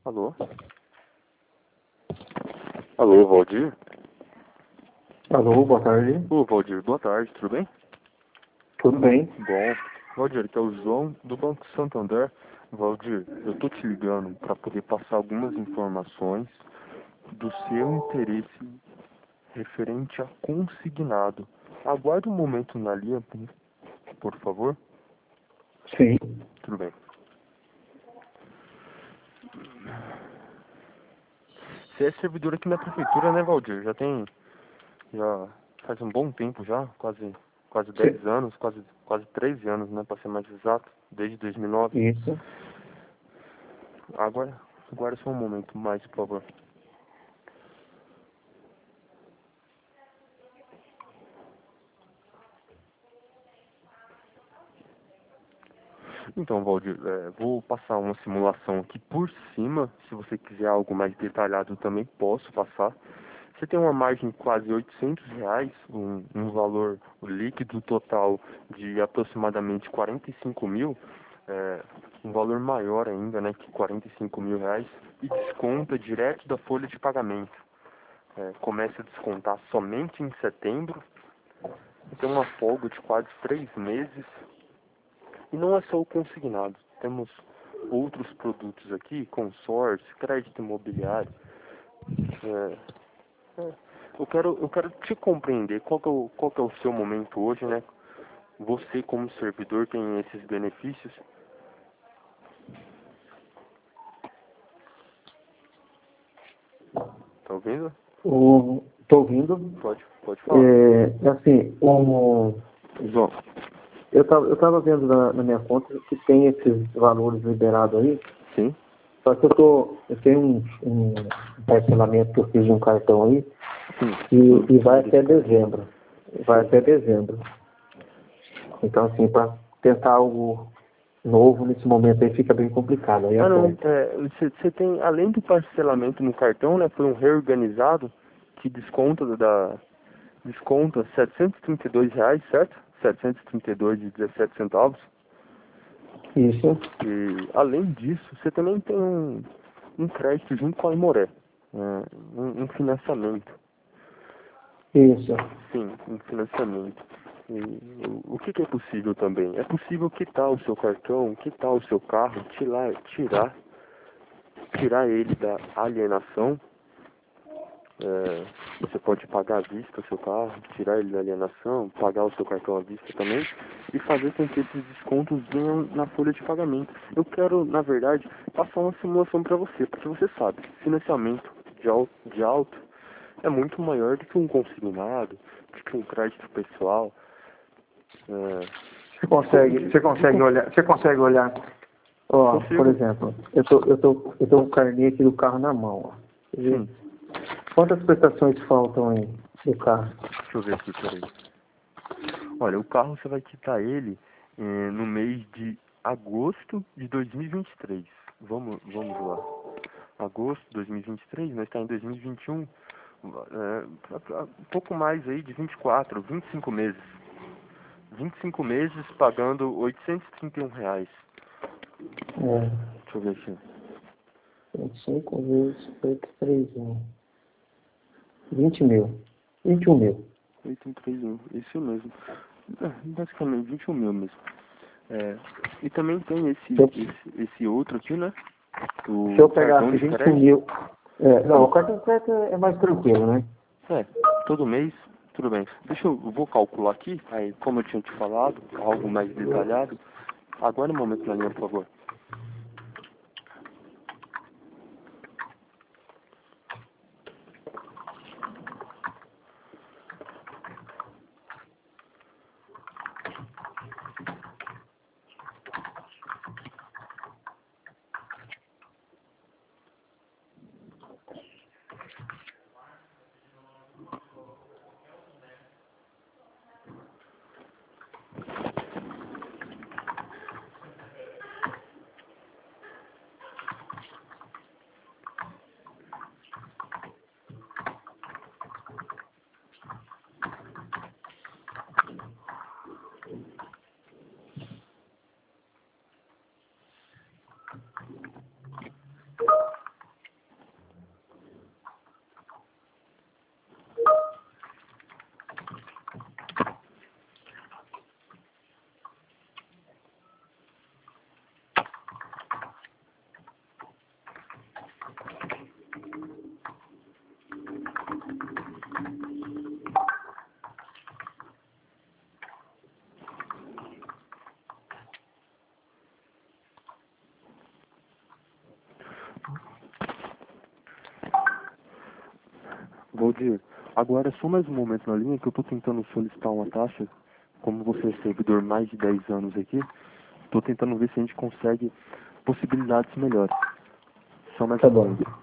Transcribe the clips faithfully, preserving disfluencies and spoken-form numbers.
Alô? Alô, Valdir? Alô, boa tarde. Ô, Valdir, boa tarde, tudo bem? Tudo bem? Bom. Valdir, aqui é o João do Banco Santander. Valdir, eu tô te ligando para poder passar algumas informações do seu interesse referente a consignado. Aguarde um momento na linha, por favor. Sim. Tudo bem. Você é servidor aqui na prefeitura, né, Valdir? Já tem... Já faz um bom tempo já, quase... Quase dez Sim. anos, quase, quase treze anos, né, para ser mais exato, desde dois mil e nove. Isso. Agora, agora só um momento mais, por favor. Então, Valdir, é, vou passar uma simulação aqui por cima. Se você quiser algo mais detalhado, também posso passar. Você tem uma margem de quase oitocentos reais, um, um valor líquido total de aproximadamente quarenta e cinco mil, é, um valor maior ainda, né, que quarenta e cinco mil reais, e desconta direto da folha de pagamento. É, começa a descontar somente em setembro, tem uma folga de quase três meses. E não é só o consignado, temos outros produtos aqui, consórcio, crédito imobiliário. É, é, eu, quero, eu quero te compreender qual que, é o, qual que é o seu momento hoje, né? Você como servidor tem esses benefícios. Tá ouvindo? O... Tô ouvindo. Pode, pode falar. É, assim, o... João. eu, tava, eu tava vendo na, na minha conta que tem esses valores liberados aí, Sim? só que eu tô. Eu tenho um, um parcelamento que eu fiz de um cartão aí Sim. e, e vai até dezembro. Vai até dezembro. Então, assim, para tentar algo novo nesse momento aí fica bem complicado. Aí Ah, não, aperta. é, você você tem, além do parcelamento no cartão, né, foi um reorganizado que desconta da, desconta setecentos e trinta e dois reais, certo? setecentos e trinta e dois e dezessete centavos. Isso. E, além disso, você também tem um, um crédito junto com a Imoré, né, um, um financiamento. Isso. Sim, um financiamento. E, o, o que, que é possível também? É possível quitar o seu cartão, quitar o seu carro, tirar, tirar, tirar ele da alienação. É, você pode pagar à vista o seu carro, tirar ele da alienação, pagar o seu cartão à vista também e fazer com que esses descontos venham na folha de pagamento. Eu quero, na verdade, passar uma simulação para você, porque você sabe, financiamento de alto, de alto é muito maior do que um consignado, do que um crédito pessoal. É, Você consegue, você consegue olhar, você consegue olhar, ó, por consigo? exemplo, eu tô, eu tô, eu tô com o carnê aqui do carro na mão, ó. Quer ver? Sim. Quantas prestações faltam aí do carro? Deixa eu ver aqui, peraí. Olha, o carro você vai quitar ele eh, no mês de agosto de dois mil e vinte e três. Vamos, vamos lá. Agosto de dois mil e vinte e três, nós está em dois mil e vinte e um. É, pra- pra- um pouco mais aí de vinte e quatro, vinte e cinco meses. vinte e cinco meses pagando oitocentos e trinta e um reais. É, Deixa eu ver aqui. vinte e cinco vezes oito, três, um. vinte mil. vinte e um mil. oitocentos e trinta e um, isso mesmo. É, basicamente vinte e um mil mesmo. É, e também tem esse, Se eu, esse, esse outro aqui, né? se eu O cartão pegasse de vinte e um crédito. mil. É, não, o cartão de crédito é mais tranquilo, né? É, todo mês, tudo bem. Deixa eu, eu vou calcular aqui, aí como eu tinha te falado, algo mais detalhado. Agora um momento na linha, por favor. Valdir, agora só mais um momento na linha que eu estou tentando solicitar uma taxa. Como você é servidor mais de dez anos aqui, estou tentando ver se a gente consegue possibilidades melhores. Só mais Tá um bom. momento.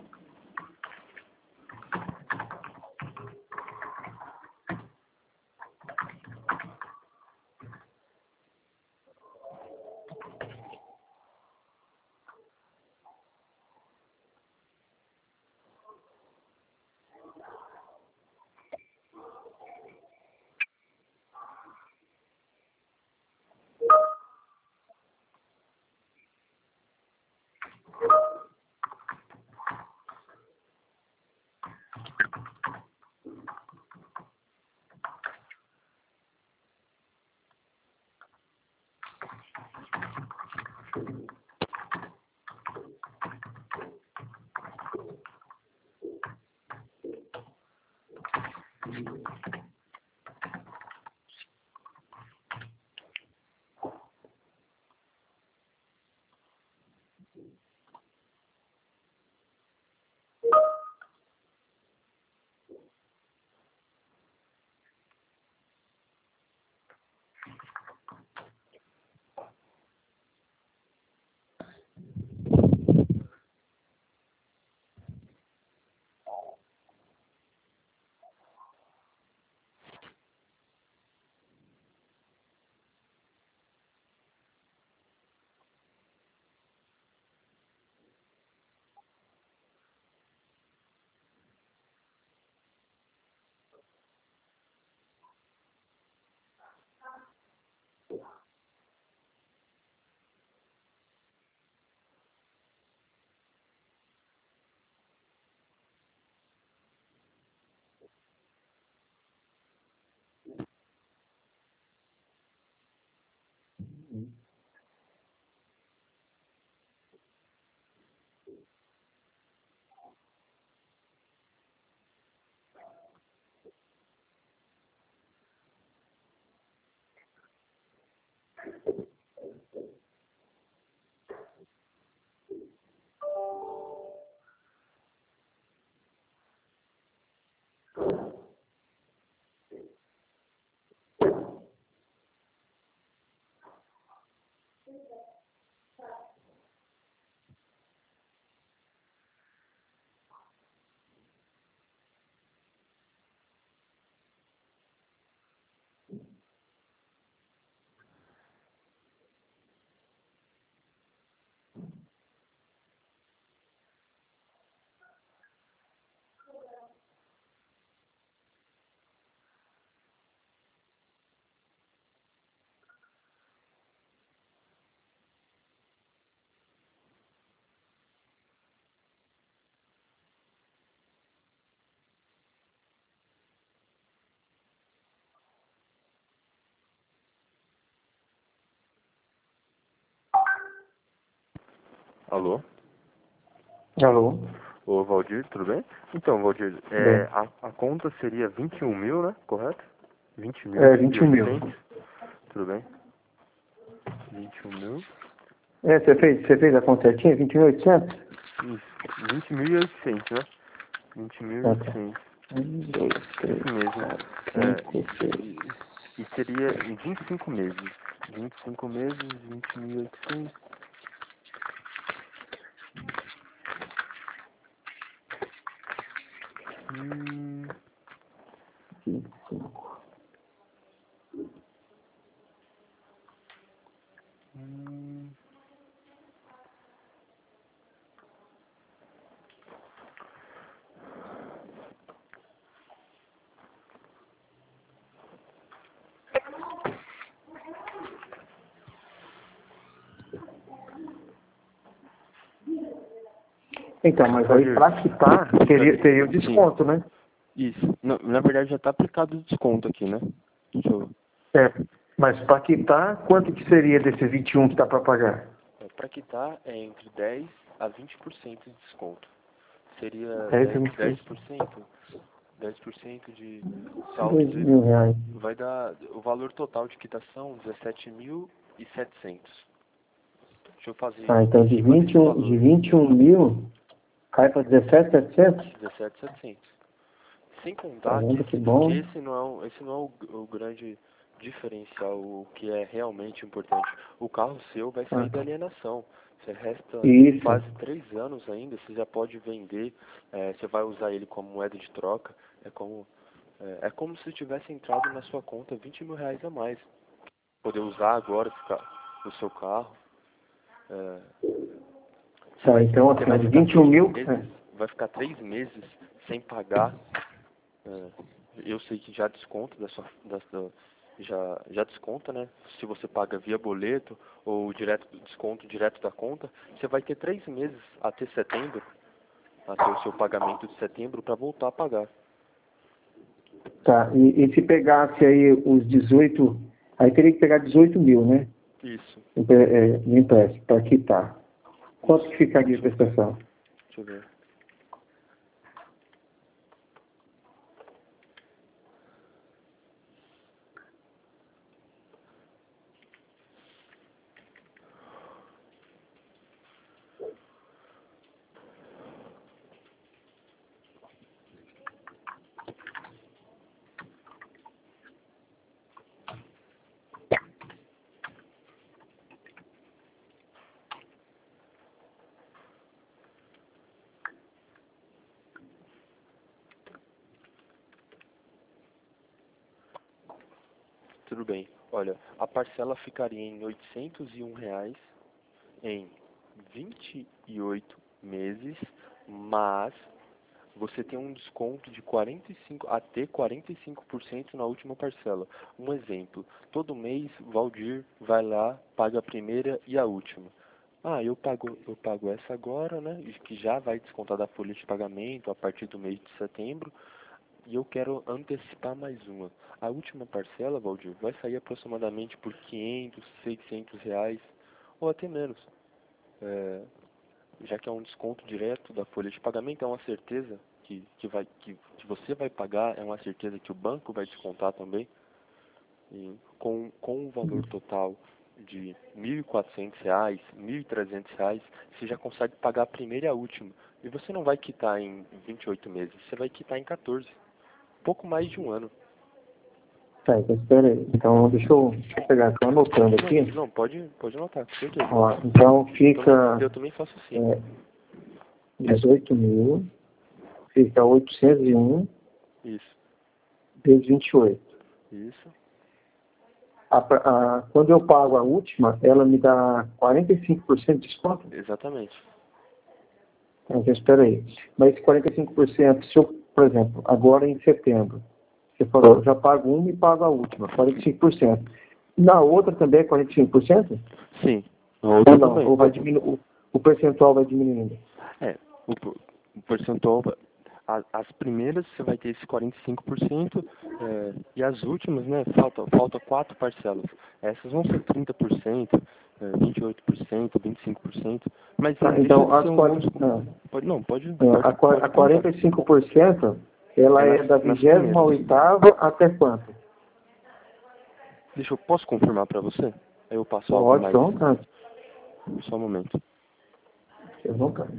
Alô? Alô? Ô, Valdir, tudo bem? Então, Valdir, é, Bem. a, a conta seria vinte e um mil, né? Correto? vinte mil É, e vinte e um mil. oitocentos. Tudo bem? vinte e um mil. É, você fez, você fez a conta certinha? vinte mil e oitocentos? Isso, vinte mil e oitocentos, né? vinte mil e Ah, tá. oitocentos. Um, dois, três, Isso mesmo. quatro, É, cinco, seis. e, e seria em vinte e cinco meses. vinte e cinco meses, vinte mil e oitocentos. Hum, vinte e cinco. hum. Então, mas aí Valdir, pra quitar, teria, teria o sim, desconto, né? isso. Na, na verdade já está aplicado o desconto aqui, né? Deixa eu... É. Mas pra quitar, quanto que seria desses vinte e um que dá pra pagar? É, para quitar é entre dez a vinte por cento de desconto. Seria dez a dez, vinte por dez cento. por cento, dez por cento de saldo. dois mil reais. Vai dar o valor total de quitação dezessete mil e setecentos. Deixa eu fazer Ah, então em de cima vinte e desse um, de valor. vinte e um mil cai para dezessete mil e setecentos? dezessete mil e setecentos. Sem contar que Caramba, que esse, bom. que esse não é, o- esse não é o, o grande diferencial, o que é realmente importante. O carro seu vai sair Ah, da alienação. Você resta isso. quase três anos ainda, você já pode vender, é, você vai usar ele como moeda de troca. É como, é, é como se tivesse entrado na sua conta vinte mil reais a mais. Poder usar agora ficar o seu carro. É, você Tá, vai, então você vai assim, ficar vinte e um três mil. meses, É. vai ficar três meses sem pagar. É, eu sei que já desconta da sua, da, da- já, já desconta, né? Se você paga via boleto ou direto desconto direto da conta, você vai ter três meses até setembro, até o seu pagamento de setembro para voltar a pagar. Tá, e, e se pegasse aí os dezoito, aí teria que pegar dezoito mil, né? Isso, Empre- é, de empréstimo, para quitar. Quanto que isso. ficaria a Deixa eu ver. prestação? Deixa eu ver. Tudo bem. Olha, a parcela ficaria em oitocentos e um reais em vinte e oito meses, mas você tem um desconto de quarenta e cinco até quarenta e cinco por cento na última parcela. Um exemplo, todo mês Valdir vai lá, paga a primeira e a última. Ah, eu pago, eu pago essa agora, né? Que já vai descontar da folha de pagamento a partir do mês de setembro. E eu quero antecipar mais uma. A última parcela, Valdir, vai sair aproximadamente por quinhentos, seiscentos reais ou até menos. É, já que é um desconto direto da folha de pagamento, é uma certeza que, que, vai, que, que você vai pagar, é uma certeza que o banco vai descontar também. E com, com um valor total de mil e quatrocentos reais, mil e trezentos reais, você já consegue pagar a primeira e a última. E você não vai quitar em vinte e oito meses, você vai quitar em quatorze. Pouco mais de um ano. Tá, então espera aí. Então, deixa eu, deixa eu pegar, estou anotando Não, aqui. não, pode, pode anotar, com certeza. Ó, então Eu também, fica eu também faço assim. é, dezoito mil, fica oitocentos e um Isso, vezes vinte e oito. isso. A, a, quando eu pago a última, ela me dá quarenta e cinco por cento de desconto? Exatamente. Então, espera aí. Mas esse quarenta e cinco por cento, se eu, por exemplo, agora em setembro, você falou, eu já pago uma e pago a última, quarenta e cinco por cento. Na outra também é quarenta e cinco por cento? Sim, a Ou outra não? também. Ou vai diminu o, o percentual vai diminuindo? É, o, per- o percentual, a- as primeiras você vai ter esse quarenta e cinco por cento, é, e as últimas, né, falta, falta quatro parcelas. Essas vão ser trinta por cento, é, vinte e oito por cento, vinte e cinco por cento, mas não Tá, deixa então, de ser as um bom quarenta, desconto. Pode, não, pode, a, pode, qua- pode a perguntar. quarenta e cinco por cento, ela É é da nas, nas vigésima primeiras. oitava até quanto? Deixa eu, posso confirmar para você? Aí eu passo algo Pode, mais, então, tá. só um momento. Vocês vão cá.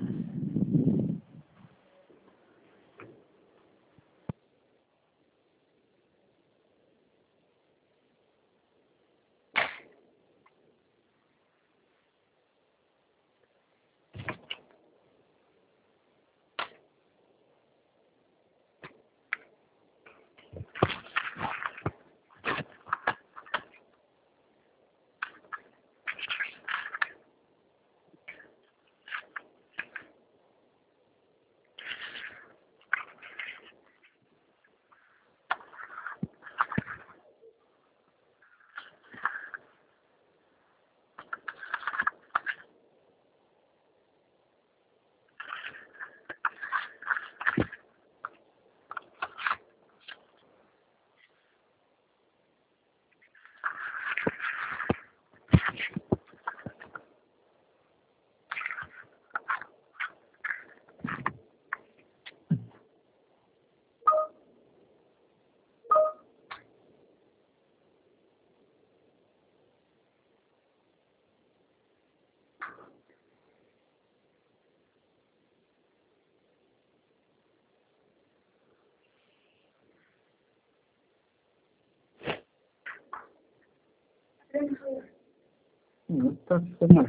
Não, tá funcionando.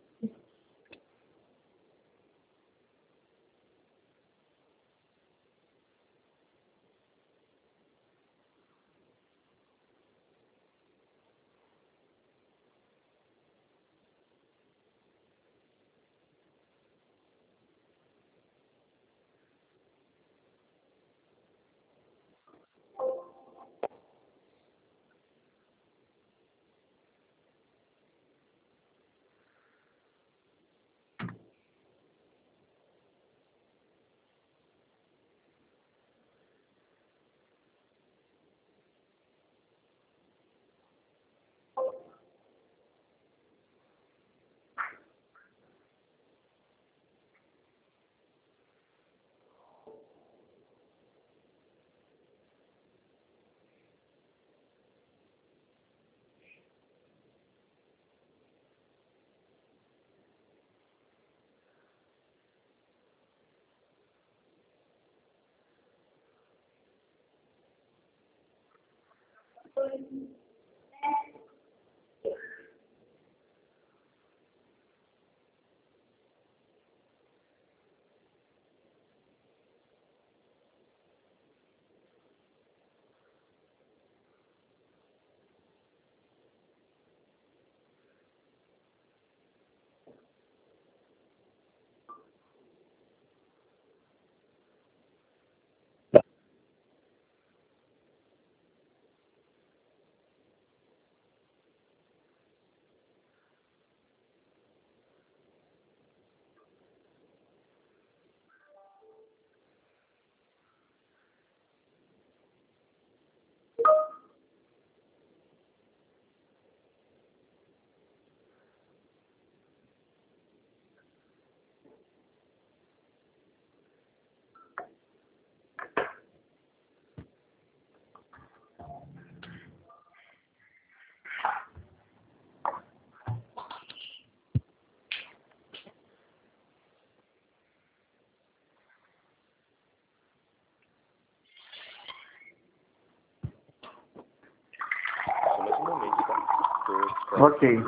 Só mais um momento, tá? Tô- Ok.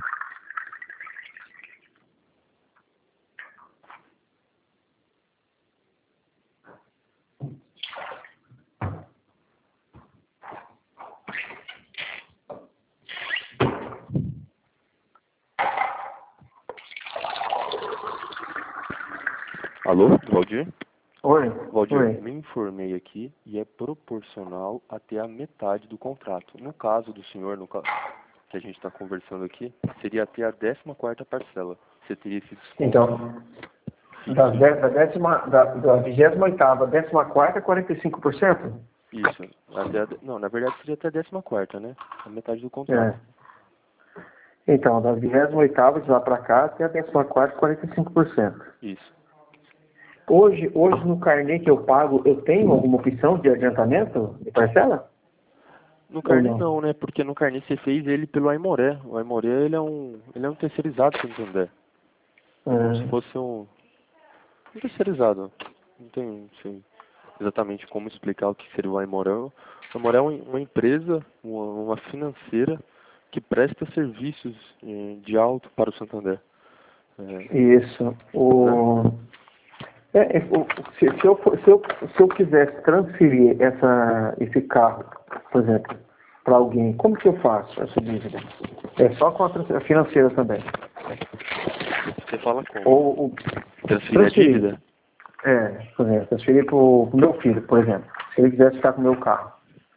Alô, Valdir? Oi. Valdir, Oi. me informei aqui e é proporcional até a metade do contrato. No caso do senhor, no caso que a gente está conversando aqui, seria até a décima quarta parcela. Você teria esse desconto Então, fixo. da, dé- da, décima, da, da vigésima oitava, décima quarta, quarenta e cinco por cento? Isso. Até a, não, na verdade seria até a décima quarta, né? A metade do contrato. É. Então, da vigésima oitava de lá para cá até a décima quarta, quarenta e cinco por cento. Isso. Hoje, hoje no carnê que eu pago, eu tenho alguma opção de adiantamento de parcela? No Ou carnê não? não, né? Porque no carnê você fez ele pelo Aimoré. O Aimoré, ele é um, ele é um terceirizado, se Santander. É como se Ah, fosse um, um terceirizado. Não tem, não sei exatamente como explicar o que seria o Aimoré. O Aimoré é uma, uma empresa, uma, uma financeira que presta serviços eh, de alto para o Santander. É, isso. né? O, é, é, o- se, se, eu, for- se, eu, se eu quisesse transferir essa, esse carro, por exemplo, para alguém, como que eu faço essa dívida? É só com a trans- a financeira também. Você fala como? Ou, ou Transferir a transferir. dívida? É, por exemplo, transferir para o meu filho, por exemplo. Se ele quisesse ficar com o meu carro.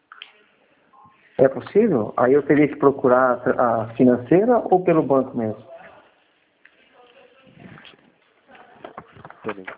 É possível? Aí eu teria que procurar a a financeira ou pelo banco mesmo? Peraí.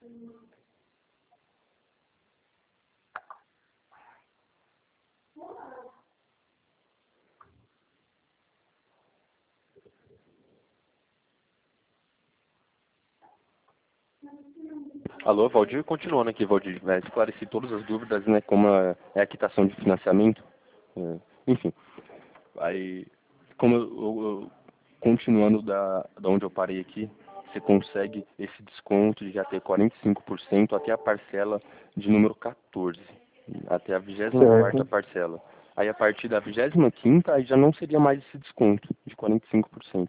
Alô, Valdir, continuando aqui, Valdir, é, esclareci todas as dúvidas, né, como é é a quitação de financiamento, é, enfim, aí, como eu, eu- eu- continuando da, da onde eu parei aqui, você consegue esse desconto de até quarenta e cinco por cento até a parcela de número quatorze, até a vigésima quarta Certo. parcela. Aí a partir da vigésima quinta aí já não seria mais esse desconto de quarenta e cinco por cento.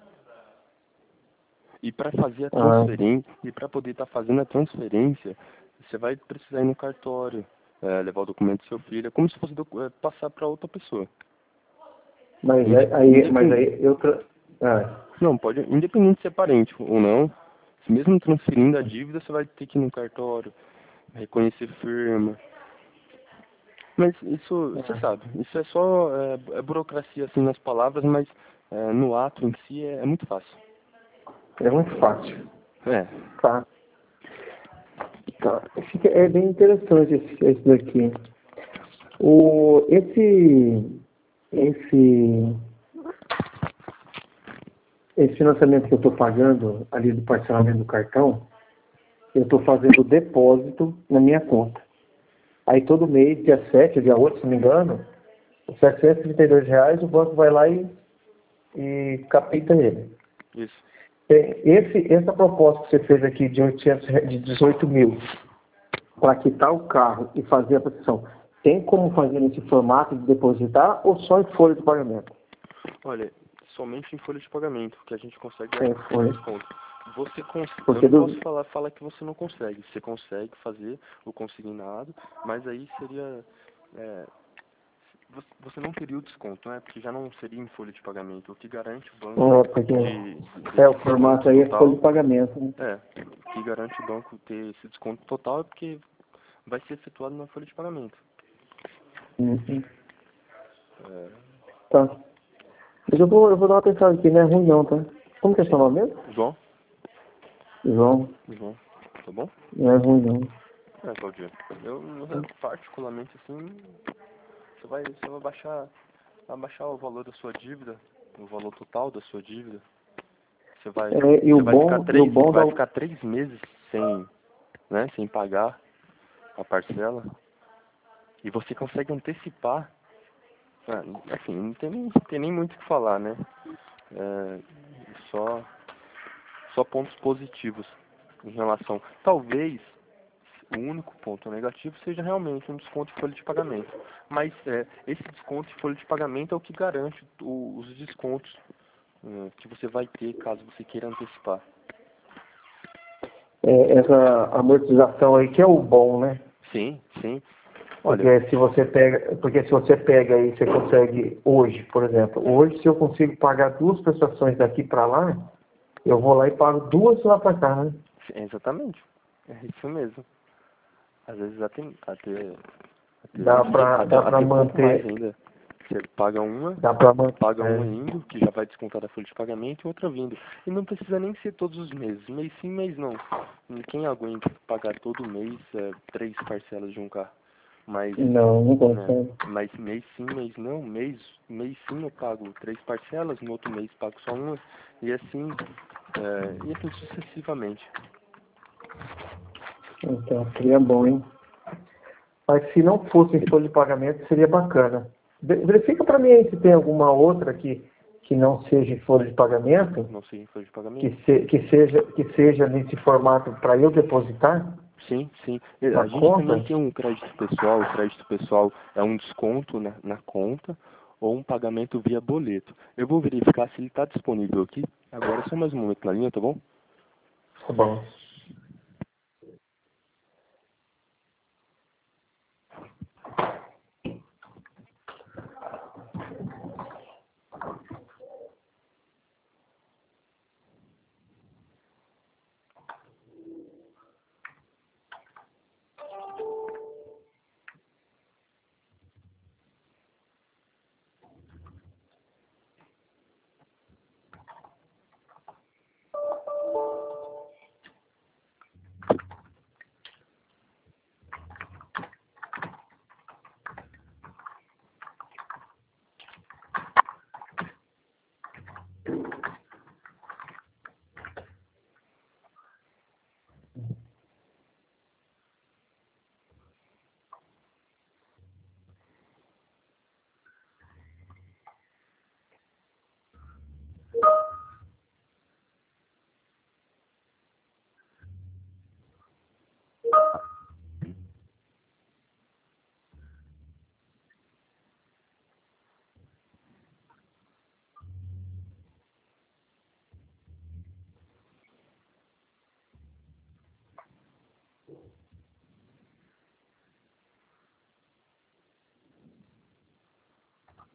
E para fazer a Ah, transferência, e para poder estar fazendo a transferência, você vai precisar ir no cartório, é, levar o documento do seu filho, é como se fosse docu- é, passar para outra pessoa. mas Inde- aí, aí- mas Independente, aí eu... Tra... Ah, não, pode, independente de ser parente ou não, se mesmo transferindo a dívida, você vai ter que ir no cartório, reconhecer firma. Mas isso, você ah, sabe, isso é só é, é burocracia assim nas palavras, mas é, no ato em si é, é muito fácil. é muito fácil. É, Tá. Tá. Fica- É bem interessante esse, esse daqui. O, esse, esse, esse financiamento que eu estou pagando ali do parcelamento do cartão, eu estou fazendo o depósito na minha conta. Aí todo mês, dia sete, dia oito, se não me engano, os setecentos e trinta e dois reais, o banco vai lá e, e capita ele. isso. É, Esse, essa proposta que você fez aqui de, oitocentos, re- de dezoito mil para quitar o carro e fazer a prestação, tem como fazer nesse formato de depositar ou só em folha de pagamento? Olha, somente em folha de pagamento que a gente consegue É, dar foi. desconto. Você cons... Eu Porque não do, posso falar, falar que você não consegue. Você consegue fazer o consignado, mas aí seria. é, você você não teria o desconto, né? Porque já não seria em folha de pagamento. O que garante o banco é, porque de, é, desse o formato desconto aí é folha total. de pagamento. Né? É, o que garante o banco ter esse desconto total é porque vai ser efetuado na folha de pagamento. Uhum. É, Tá. Mas eu vou, eu vou dar uma pensada aqui, não é ruim não, tá? Como que é seu sim. nome mesmo? João? João, João. Tá bom? não é ruim não. É, Claudio. Eu, eu, particularmente, assim, você vai, você vai baixar, vai baixar o valor da sua dívida, o valor total da sua dívida. Você vai, É, e o você vai ficar bom, e o três, bom da. vai ficar três meses sem, né, sem pagar a parcela. E você consegue antecipar. Ah, assim, não tem nem, tem nem muito o que falar, né? É, só, só pontos positivos em relação. Talvez o único ponto negativo seja realmente um desconto de folha de pagamento. Mas é, esse desconto de folha de pagamento é o que garante o- os descontos é, que você vai ter caso você queira antecipar. É, essa amortização aí que é o bom, né? Sim, sim. Olha, Porque se você pega, porque se você pega aí, você consegue hoje, por exemplo, hoje se eu consigo pagar duas prestações daqui para lá, eu vou lá e pago duas lá para cá, né? é exatamente. É isso mesmo. Às vezes até, até, até, Dá hoje, para até, dá para até pouco mais manter, ainda. Você paga uma, dá para manter. paga uma É, indo, que já vai descontar da folha de pagamento, e outra vindo. E não precisa nem ser todos os meses. Mês sim, mês não. Quem aguenta pagar todo mês é, três parcelas de um carro? Mas, não, não né, consegue. mas mês sim, mês não. Mês, mês sim eu pago três parcelas, no outro mês pago só uma. E assim, é, e assim sucessivamente. Então, seria bom, hein? Mas se não fosse em folha de pagamento, seria bacana. Ve- Verifica para mim aí se tem alguma outra que, que não seja em folha de pagamento, Não sei em folha de que, pagamento. se, que, seja, que seja nesse formato para eu depositar Sim, sim. E na a gente também conta. tem um crédito pessoal. O crédito pessoal é um desconto na, na conta ou um pagamento via boleto. Eu vou verificar se ele está disponível aqui. Agora só mais um momento na linha, tá bom? Tá bom.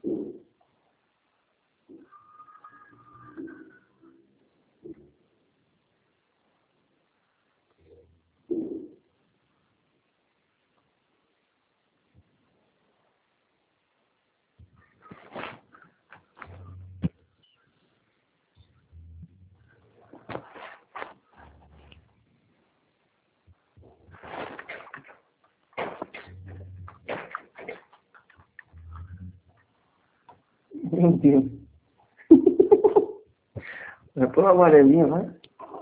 Meu Deus. Vai pôr uma amarelinha, né?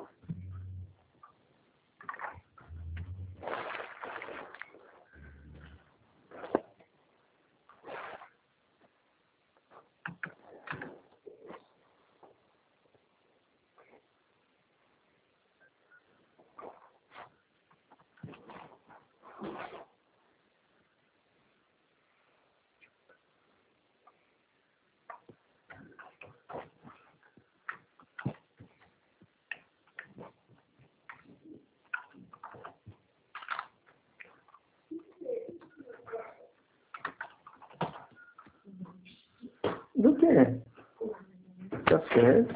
Do que? Tá certo.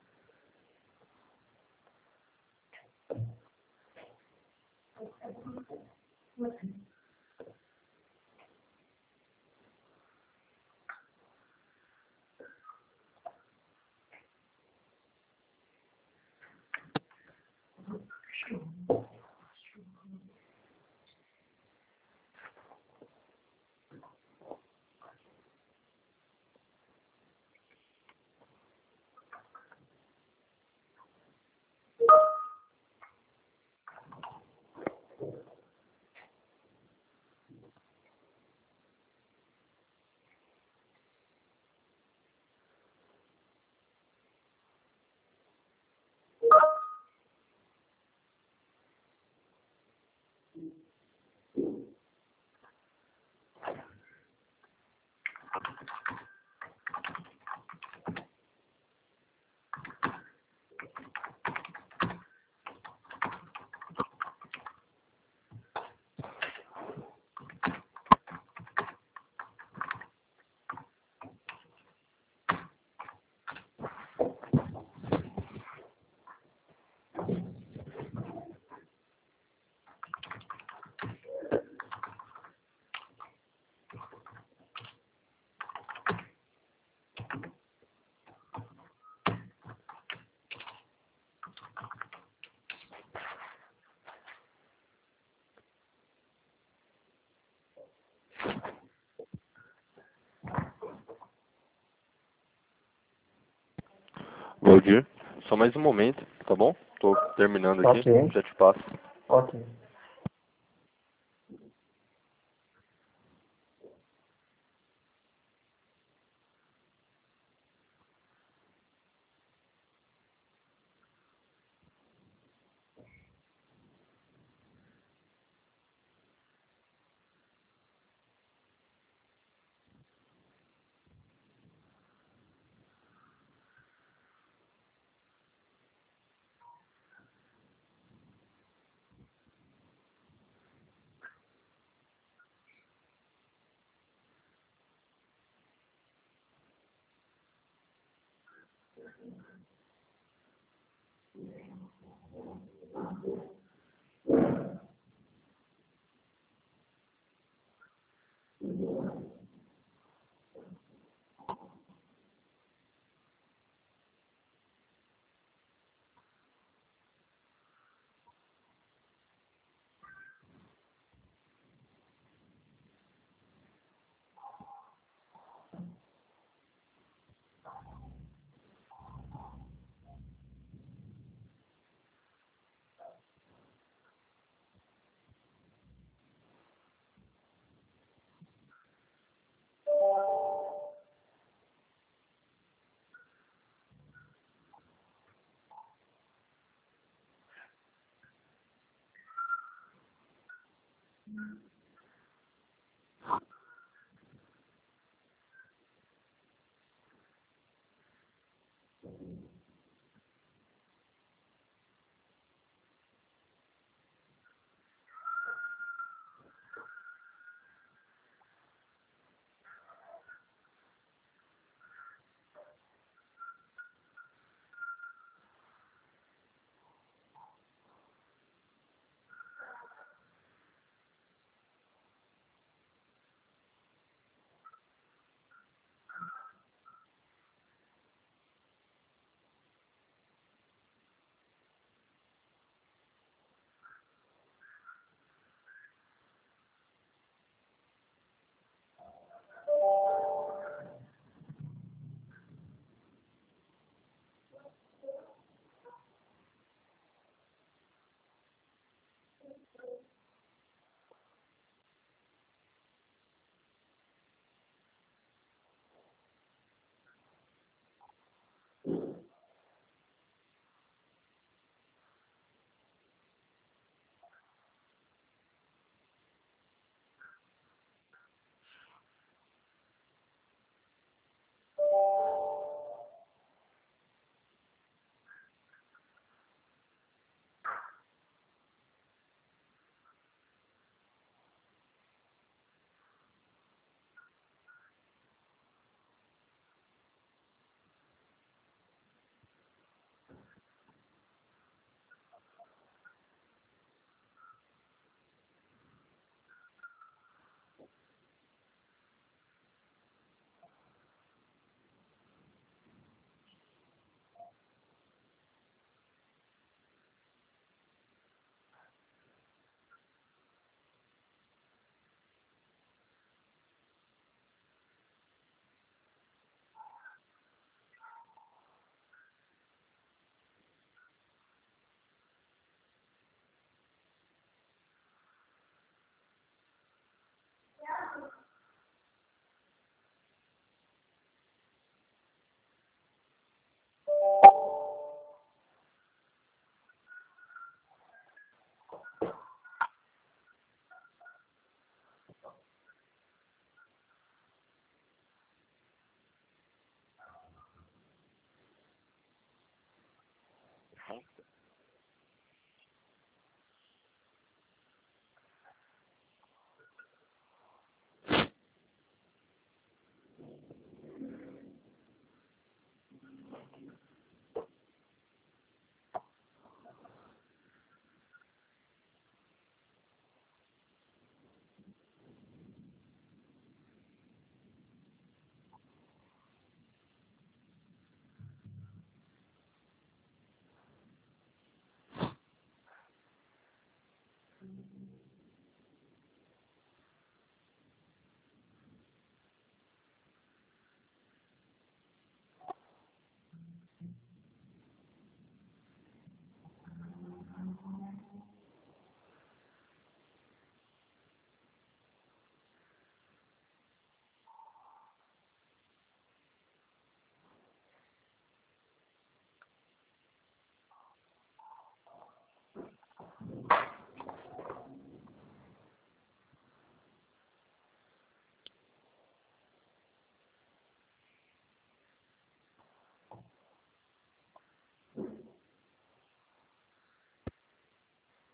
Valdir, só mais um momento, tá bom? Tô terminando aqui, Ok. já te passo. Ok.